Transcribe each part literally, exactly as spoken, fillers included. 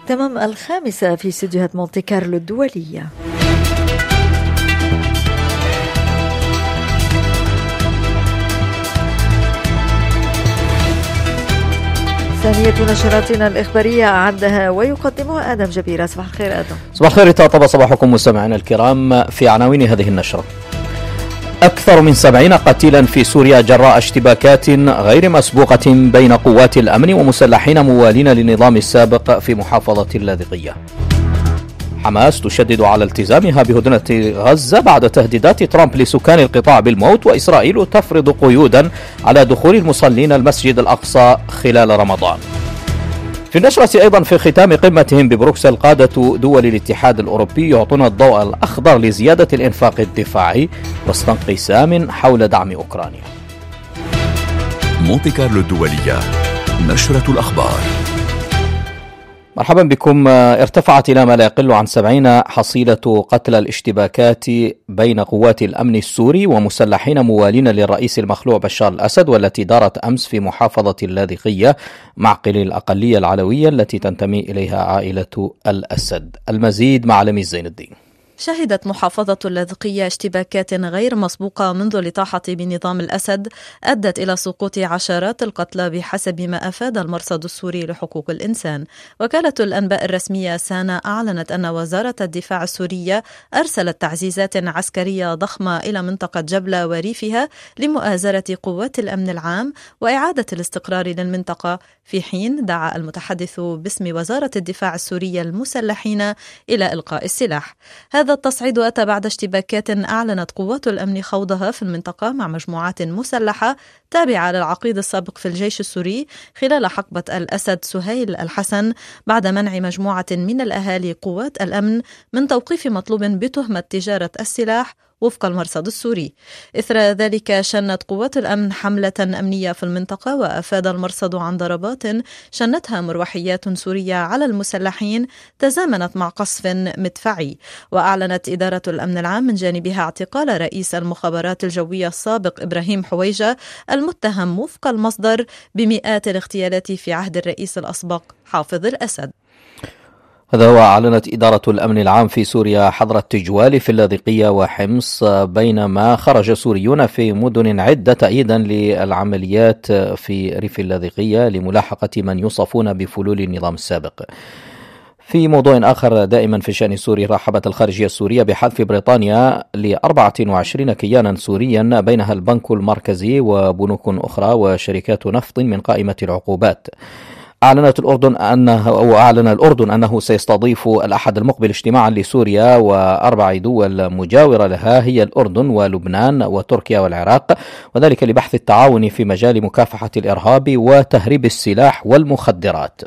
تمام الخامسة في استديوهات مونتي كارلو الدولية. ثانية نشراتنا الإخبارية أعدها ويقدمها آدم جبيرة. صباح الخير آدم. صباح الخير، طاب صباحكم مستمعينا الكرام. في عناوين هذه النشرة: أكثر من سبعين قتيلا في سوريا جراء اشتباكات غير مسبوقة بين قوات الأمن ومسلحين موالين للنظام السابق في محافظة اللاذقية. حماس تشدد على التزامها بهدنة غزة بعد تهديدات ترامب لسكان القطاع بالموت، وإسرائيل تفرض قيودا على دخول المصلين المسجد الأقصى خلال رمضان. في النشرة أيضا في ختام قمتهم ببروكسل، قادة دول الاتحاد الأوروبي يعطون الضوء الأخضر لزيادة الإنفاق الدفاعي وسط انقسام حول دعم أوكرانيا. مونتي كارلو الدولية، نشرة الأخبار. مرحبا بكم. ارتفعت إلى ما لا يقل عن سبعين حصيلة قتلى الاشتباكات بين قوات الأمن السوري ومسلحين موالين للرئيس المخلوع بشار الأسد، والتي دارت أمس في محافظة اللاذقية معقل الأقلية العلوية التي تنتمي إليها عائلة الأسد. المزيد مع لميس زين الدين. شهدت محافظة اللاذقية اشتباكات غير مسبوقة منذ الإطاحة بنظام الأسد أدت إلى سقوط عشرات القتلى بحسب ما أفاد المرصد السوري لحقوق الإنسان. وكالة الأنباء الرسمية سانا أعلنت أن وزارة الدفاع السورية أرسلت تعزيزات عسكرية ضخمة إلى منطقة جبلة وريفها لمؤازرة قوات الأمن العام وإعادة الاستقرار للمنطقة، في حين دعا المتحدث باسم وزارة الدفاع السورية المسلحين إلى إلقاء السلاح. هذا التصعيد أتى بعد اشتباكات أعلنت قوات الأمن خوضها في المنطقة مع مجموعات مسلحة تابعة للعقيد السابق في الجيش السوري خلال حقبة الأسد سهيل الحسن، بعد منع مجموعة من الأهالي قوات الأمن من توقيف مطلوب بتهمة تجارة السلاح وفق المرصد السوري. إثر ذلك شنت قوات الأمن حملة أمنية في المنطقة، وأفاد المرصد عن ضربات شنتها مروحيات سورية على المسلحين تزامنت مع قصف مدفعي. وأعلنت إدارة الأمن العام من جانبها اعتقال رئيس المخابرات الجوية السابق إبراهيم حويجة المتهم وفق المصدر بمئات الاغتيالات في عهد الرئيس الأسبق حافظ الأسد. هذا هو. أعلنت إدارة الأمن العام في سوريا حظر التجوال في اللاذقية وحمص، بينما خرج سوريون في مدن عدة تأييدا للعمليات في ريف اللاذقية لملاحقة من يوصفون بفلول النظام السابق. في موضوع آخر دائما في الشأن السوري، رحبت الخارجية السورية بحذف بريطانيا ل أربعة وعشرين كيانا سوريا بينها البنك المركزي وبنوك أخرى وشركات نفط من قائمة العقوبات. أعلنت الأردن أنه أو أعلن الأردن أنه سيستضيف الأحد المقبل اجتماعا لسوريا وأربع دول مجاورة لها هي الأردن ولبنان وتركيا والعراق، وذلك لبحث التعاون في مجال مكافحة الإرهاب وتهريب السلاح والمخدرات.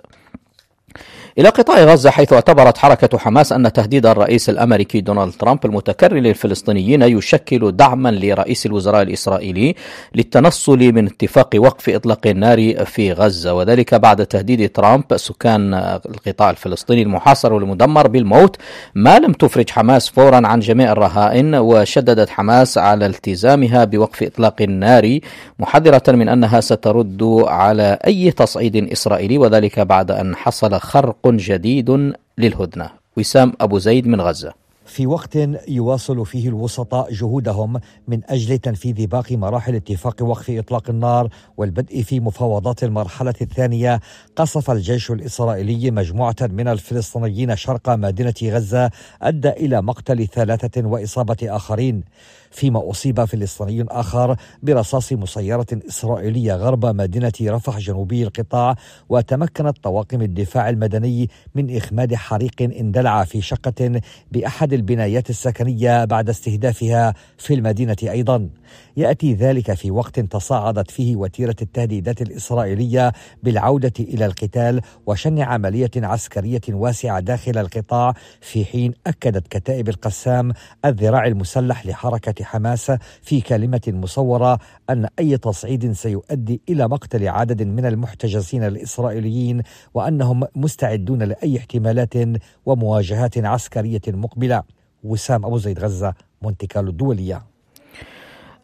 إلى قطاع غزة، حيث اعتبرت حركة حماس أن تهديد الرئيس الأمريكي دونالد ترامب المتكرر للفلسطينيين يشكل دعما لرئيس الوزراء الإسرائيلي للتنصل من اتفاق وقف إطلاق النار في غزة، وذلك بعد تهديد ترامب سكان القطاع الفلسطيني المحاصر والمدمر بالموت ما لم تفرج حماس فورا عن جميع الرهائن. وشددت حماس على التزامها بوقف إطلاق النار، محذرة من أنها سترد على أي تصعيد إسرائيلي، وذلك بعد أن حصل خرق جديد للهدنة. وسام أبو زيد من غزة. في وقت يواصل فيه الوسطاء جهودهم من أجل تنفيذ باقي مراحل اتفاق وقف إطلاق النار والبدء في مفاوضات المرحلة الثانية، قصف الجيش الإسرائيلي مجموعة من الفلسطينيين شرق مدينة غزة أدى إلى مقتل ثلاثة وإصابة آخرين، فيما أصيب فلسطيني آخر برصاص مسيرة إسرائيلية غرب مدينة رفح جنوبي القطاع. وتمكنت طواقم الدفاع المدني من إخماد حريق اندلع في شقة بأحد البنايات السكنية بعد استهدافها في المدينة أيضا. يأتي ذلك في وقت تصاعدت فيه وتيرة التهديدات الإسرائيلية بالعودة إلى القتال وشن عملية عسكرية واسعة داخل القطاع، في حين أكدت كتائب القسام الذراع المسلح لحركة حماس في كلمة مصورة أن أي تصعيد سيؤدي إلى مقتل عدد من المحتجزين الإسرائيليين، وأنهم مستعدون لأي احتمالات ومواجهات عسكرية مقبلة. وسام أبو زيد، غزة، مونتي كارلو الدولية.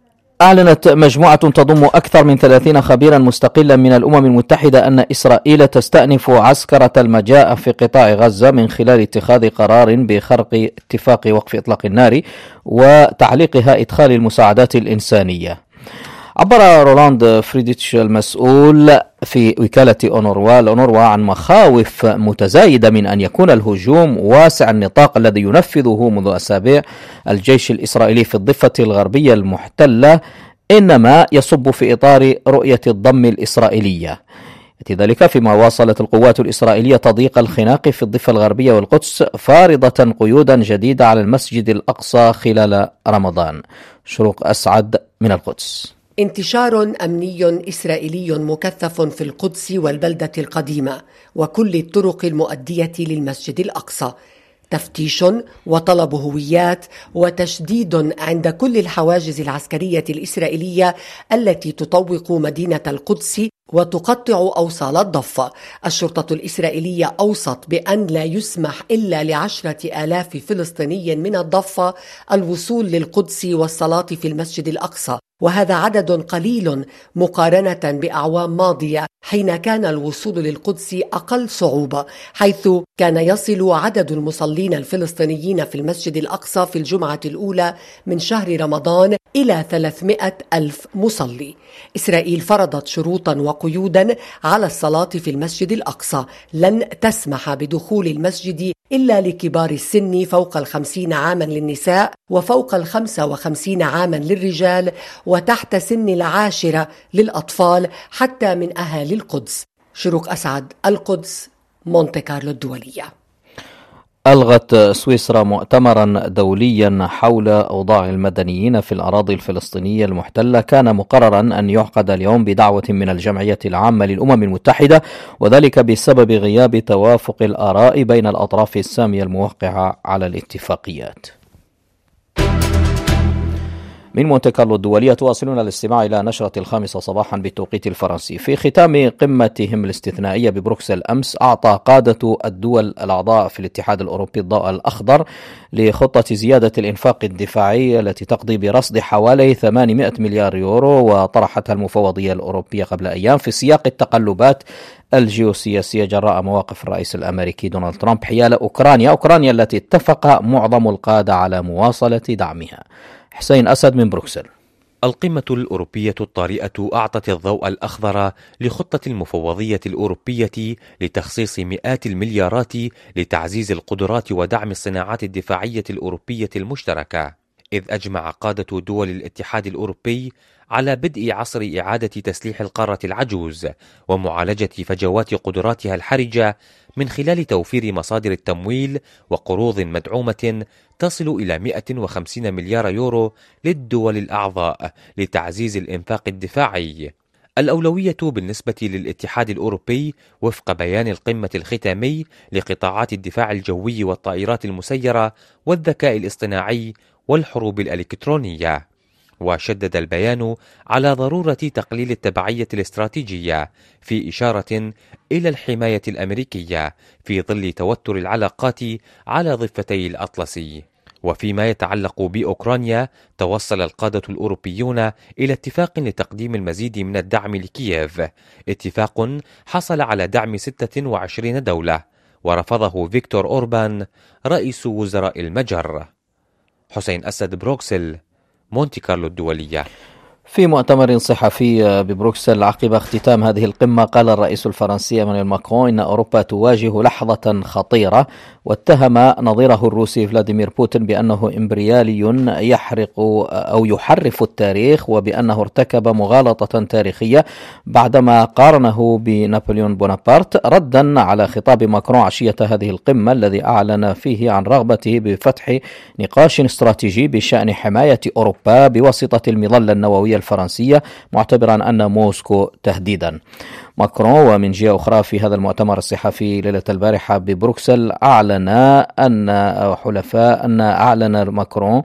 أعلنت مجموعة تضم أكثر من ثلاثين خبيرا مستقلا من الأمم المتحدة أن إسرائيل تستأنف عسكرة المجاء في قطاع غزة من خلال اتخاذ قرار بخرق اتفاق وقف إطلاق النار وتعليقها إدخال المساعدات الإنسانية. عبر رولاند فريديتش المسؤول في وكالة أونروا الأونروا عن مخاوف متزايدة من أن يكون الهجوم واسع النطاق الذي ينفذه منذ أسابيع الجيش الإسرائيلي في الضفة الغربية المحتلة إنما يصب في إطار رؤية الضم الإسرائيلية. يأتي ذلك فيما واصلت القوات الإسرائيلية تضييق الخناق في الضفة الغربية والقدس فارضة قيودا جديدة على المسجد الأقصى خلال رمضان. شروق أسعد من القدس. انتشار أمني إسرائيلي مكثف في القدس والبلدة القديمة وكل الطرق المؤدية للمسجد الأقصى، تفتيش وطلب هويات وتشديد عند كل الحواجز العسكرية الإسرائيلية التي تطوق مدينة القدس وتقطع أوصال الضفة. الشرطة الإسرائيلية أوصت بأن لا يسمح إلا لعشرة آلاف فلسطيني من الضفة الوصول للقدس والصلاة في المسجد الأقصى، وهذا عدد قليل مقارنة بأعوام ماضية حين كان الوصول للقدس أقل صعوبة، حيث كان يصل عدد المصلين الفلسطينيين في المسجد الأقصى في الجمعة الأولى من شهر رمضان إلى ثلاثمائة ألف مصلي. إسرائيل فرضت شروطا وقيودا على الصلاة في المسجد الأقصى، لن تسمح بدخول المسجد إلا لكبار السن فوق الخمسين عاما للنساء وفوق الخمسة وخمسين عاما للرجال وتحت سن العاشرة للأطفال حتى من أهالي القدس. شروق أسعد، القدس، مونتي كارلو الدولية. ألغت سويسرا مؤتمرا دوليا حول أوضاع المدنيين في الأراضي الفلسطينية المحتلة كان مقررا أن يعقد اليوم بدعوة من الجمعية العامة للأمم المتحدة، وذلك بسبب غياب توافق الآراء بين الأطراف السامية الموقعة على الاتفاقيات. من مونتي كارلو الدولية تواصلون الاستماع إلى نشرة الخامسة صباحا بالتوقيت الفرنسي. في ختام قمتهم الاستثنائية ببروكسل أمس، أعطى قادة الدول الأعضاء في الاتحاد الأوروبي الضوء الأخضر لخطة زيادة الإنفاق الدفاعي التي تقضي برصد حوالي ثمانمائة مليار يورو، وطرحتها المفوضية الأوروبية قبل أيام في سياق التقلبات الجيوسياسية جراء مواقف الرئيس الأمريكي دونالد ترامب حيال أوكرانيا أوكرانيا التي اتفق معظم القادة على مواصلة دعمها. حسين أسد من بروكسل. القمة الأوروبية الطارئة أعطت الضوء الأخضر لخطة المفوضية الأوروبية لتخصيص مئات المليارات لتعزيز القدرات ودعم الصناعات الدفاعية الأوروبية المشتركة، إذ أجمع قادة دول الاتحاد الأوروبي على بدء عصر إعادة تسليح القارة العجوز ومعالجة فجوات قدراتها الحرجة من خلال توفير مصادر التمويل وقروض مدعومة تصل إلى مئة وخمسين مليار يورو للدول الأعضاء لتعزيز الإنفاق الدفاعي. الأولوية بالنسبة للاتحاد الأوروبي وفق بيان القمة الختامي لقطاعات الدفاع الجوي والطائرات المسيرة والذكاء الاصطناعي والحروب الإلكترونية. وشدد البيان على ضرورة تقليل التبعية الاستراتيجية في إشارة إلى الحماية الأمريكية في ظل توتر العلاقات على ضفتي الأطلسي. وفيما يتعلق بأوكرانيا، توصل القادة الأوروبيون إلى اتفاق لتقديم المزيد من الدعم لكييف، اتفاق حصل على دعم ستة وعشرين دولة ورفضه فيكتور أوربان رئيس وزراء المجر. حسين أسد، بروكسل، مونتي كارلو الدولية. في مؤتمر صحفي ببروكسل عقب اختتام هذه القمة، قال الرئيس الفرنسي إيمانويل ماكرون إن أوروبا تواجه لحظة خطيرة، واتهم نظيره الروسي فلاديمير بوتين بأنه إمبريالي يحرق أو يحرف التاريخ، وبأنه ارتكب مغالطة تاريخية بعدما قارنه بنابليون بونابرت، ردا على خطاب ماكرون عشية هذه القمة الذي أعلن فيه عن رغبته بفتح نقاش استراتيجي بشأن حماية أوروبا بواسطة المظلة النووية الفرنسية، معتبرا أن موسكو تهديدا. ماكرون ومن جهة أخرى في هذا المؤتمر الصحفي ليلة البارحة ببروكسل أعلن أن حلفاء أن أعلن ماكرون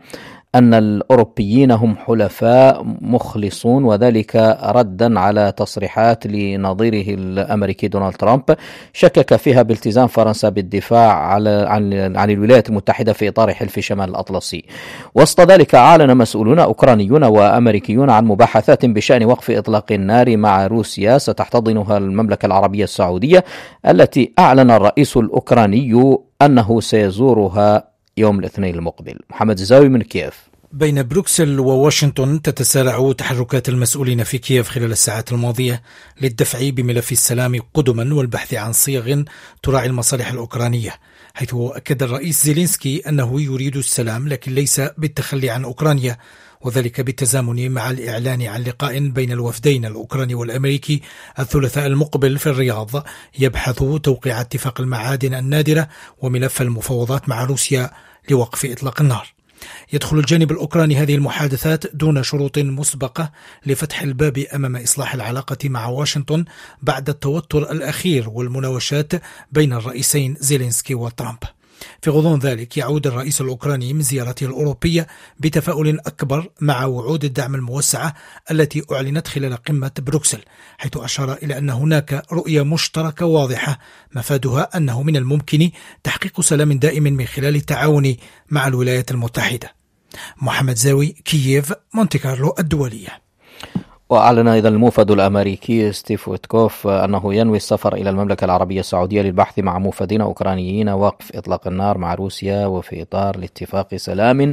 أن الأوروبيين هم حلفاء مخلصون، وذلك ردا على تصريحات لنظيره الأمريكي دونالد ترامب شكك فيها بالتزام فرنسا بالدفاع على عن, عن الولايات المتحدة في إطار حلف شمال الأطلسي. وسط ذلك أعلن مسؤولون أوكرانيون وأمريكيون عن مباحثات بشأن وقف إطلاق النار مع روسيا ستحتضنها المملكة العربية السعودية، التي أعلن الرئيس الأوكراني أنه سيزورها يوم الاثنين المقبل. محمد زاوي من كييف. بين بروكسل وواشنطن تتسارع تحركات المسؤولين في كييف خلال الساعات الماضية للدفع بملف السلام قدما والبحث عن صيغ تراعي المصالح الأوكرانية، حيث أكد الرئيس زيلينسكي أنه يريد السلام لكن ليس بالتخلي عن أوكرانيا، وذلك بالتزامن مع الإعلان عن لقاء بين الوفدين الأوكراني والأمريكي الثلاثاء المقبل في الرياض يبحث توقيع اتفاق المعادن النادرة وملف المفاوضات مع روسيا لوقف إطلاق النار. يدخل الجانب الأوكراني هذه المحادثات دون شروط مسبقة لفتح الباب أمام إصلاح العلاقة مع واشنطن بعد التوتر الأخير والمناوشات بين الرئيسين زيلينسكي وترامب. في غضون ذلك يعود الرئيس الأوكراني من زيارته الأوروبية بتفاؤل أكبر مع وعود الدعم الموسعة التي أعلنت خلال قمة بروكسل، حيث أشار إلى أن هناك رؤية مشتركة واضحة مفادها أنه من الممكن تحقيق سلام دائم من خلال التعاون مع الولايات المتحدة. محمد زاوي، كييف، مونتي كارلو الدولية. وأعلن أيضا الموفد الأمريكي ستيف ويتكوف أنه ينوي السفر إلى المملكة العربية السعودية للبحث مع موفدين أوكرانيين وقف إطلاق النار مع روسيا وفي إطار لاتفاق سلام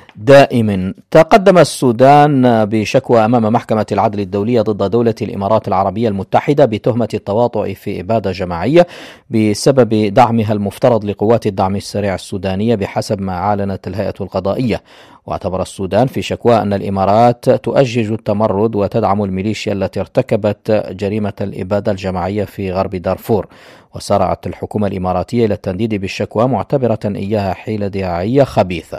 دائم. تقدم السودان بشكوى أمام محكمة العدل الدولية ضد دولة الإمارات العربية المتحدة بتهمة التواطؤ في إبادة جماعية بسبب دعمها المفترض لقوات الدعم السريع السودانية بحسب ما أعلنت الهيئة القضائية. واعتبر السودان في شكوى أن الإمارات تؤجج التمرد وتدعم الميليشيا التي ارتكبت جريمة الإبادة الجماعية في غرب دارفور، وسارعت الحكومة الإماراتية إلى التنديد بالشكوى معتبرة إياها حيلة دعائية خبيثة.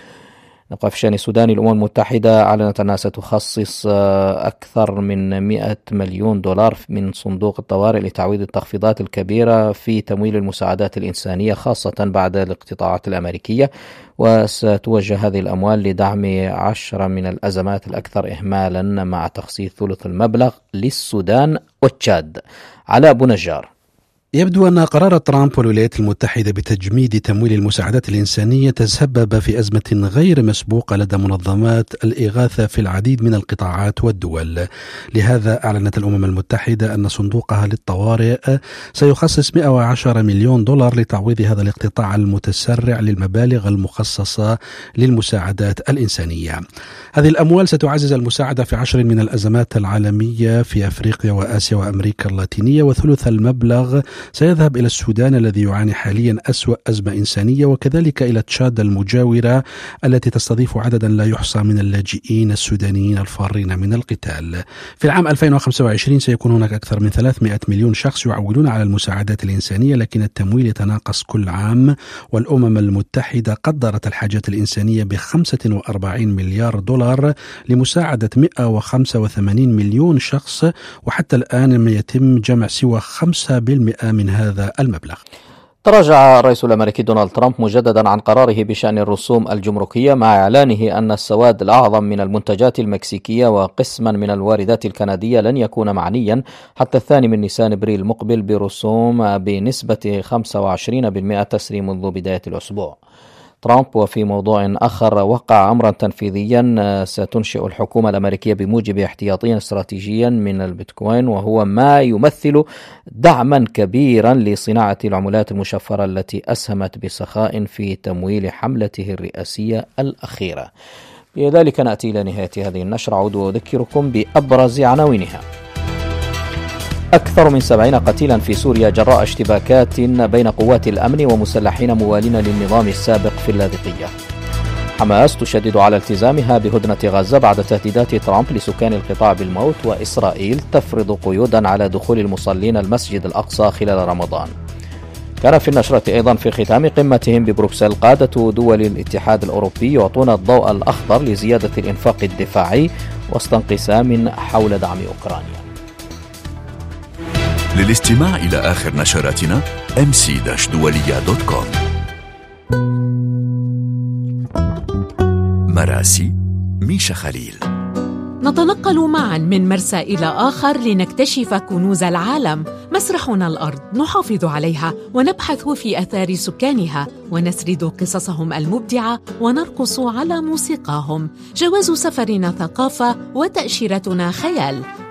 نبقى في شأن السودان. الأمم المتحدة أعلنت أنها ستخصص أكثر من مئة مليون دولار من صندوق الطوارئ لتعويض التخفيضات الكبيرة في تمويل المساعدات الإنسانية خاصة بعد الاقتطاعات الأمريكية، وستوجه هذه الأموال لدعم عشرة من الأزمات الأكثر إهمالا مع تخصيص ثلث المبلغ للسودان وتشاد. علاء بنجار. يبدو أن قرار ترامب والولايات المتحدة بتجميد تمويل المساعدات الإنسانية تسبب في أزمة غير مسبوقة لدى منظمات الإغاثة في العديد من القطاعات والدول. لهذا أعلنت الأمم المتحدة أن صندوقها للطوارئ سيخصص مئة وعشرة مليون دولار لتعويض هذا الاقتطاع المتسرع للمبالغ المخصصة للمساعدات الإنسانية. هذه الأموال ستعزز المساعدة في عشر من الأزمات العالمية في أفريقيا وآسيا وأمريكا اللاتينية، وثلث المبلغ سيذهب إلى السودان الذي يعاني حاليا أسوأ أزمة إنسانية، وكذلك إلى تشاد المجاورة التي تستضيف عددا لا يحصى من اللاجئين السودانيين الفارين من القتال. في العام ألفين وخمسة وعشرين سيكون هناك أكثر من ثلاثمئة مليون شخص يعولون على المساعدات الإنسانية، لكن التمويل يتناقص كل عام، والأمم المتحدة قدرت الحاجات الإنسانية ب خمسة وأربعين مليار دولار لمساعدة مئة وخمسة وثمانين مليون شخص، وحتى الآن لم يتم جمع سوى خمسة بالمئة من هذا المبلغ. تراجع الرئيس الأمريكي دونالد ترامب مجددا عن قراره بشأن الرسوم الجمركية، مع إعلانه أن السواد الأعظم من المنتجات المكسيكية وقسما من الواردات الكندية لن يكون معنيا حتى الثاني من نيسان ابريل المقبل برسوم بنسبة خمسة وعشرين بالمئة تسري منذ بداية الأسبوع. ترامب وفي موضوع آخر وقع أمرا تنفيذيا ستنشئ الحكومة الأمريكية بموجب احتياطيا استراتيجيا من البيتكوين، وهو ما يمثل دعما كبيرا لصناعة العملات المشفرة التي أسهمت بسخاء في تمويل حملته الرئاسية الأخيرة. بذلك نأتي إلى نهاية هذه النشرة. أعود وأذكركم بأبرز عناوينها. أكثر من سبعين قتيلا في سوريا جراء اشتباكات بين قوات الأمن ومسلحين موالين للنظام السابق في اللاذقية. حماس تشدد على التزامها بهدنة غزة بعد تهديدات ترامب لسكان القطاع بالموت، وإسرائيل تفرض قيودا على دخول المصلين المسجد الأقصى خلال رمضان. كان في النشرة أيضا في ختام قمتهم ببروكسل قادة دول الاتحاد الأوروبي يعطون الضوء الأخضر لزيادة الإنفاق الدفاعي وسط انقسام حول دعم أوكرانيا. للاستماع إلى آخر نشراتنا إم سي دولية دوت كوم. مراسي ميشا خليل. نتنقل معا من مرسى إلى آخر لنكتشف كنوز العالم. مسرحنا الأرض نحافظ عليها ونبحث في آثار سكانها ونسرد قصصهم المبدعة ونرقص على موسيقاهم. جواز سفرنا ثقافة وتأشيرتنا خيال.